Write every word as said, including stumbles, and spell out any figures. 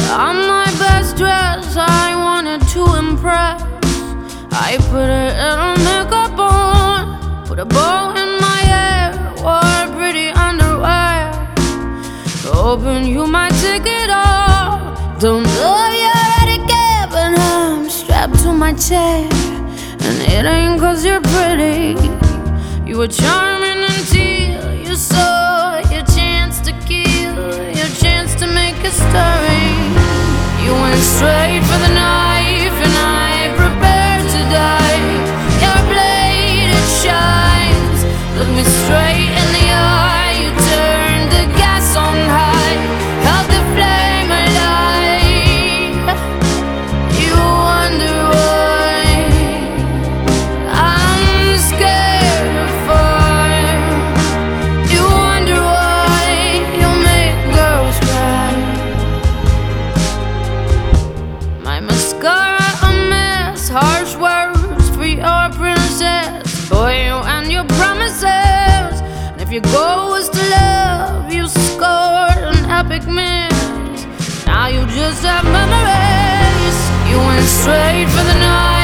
I'm my best dress, I wanted to impress. I put a little makeup on, put a bow in my hair, wore pretty underwear, hoping you might take it off. Don't know you're etiquette, but I'm strapped to my chair, and it ain't cause you're pretty. You were charming until you saw your chance to kill, your chance to make a story. You went straight for the knife, and I prepared to die. Your blade, it shines. Look me straight in the eye. You turned the gas on high, held the flame alive. You wonder why I'm scared of fire. You wonder why you make girls cry. My mascara a mess, harsh words for your princess. Boy, you and your promises. And if your goal was to love, you scored an epic miss. Now you just have memories. You went straight for the night.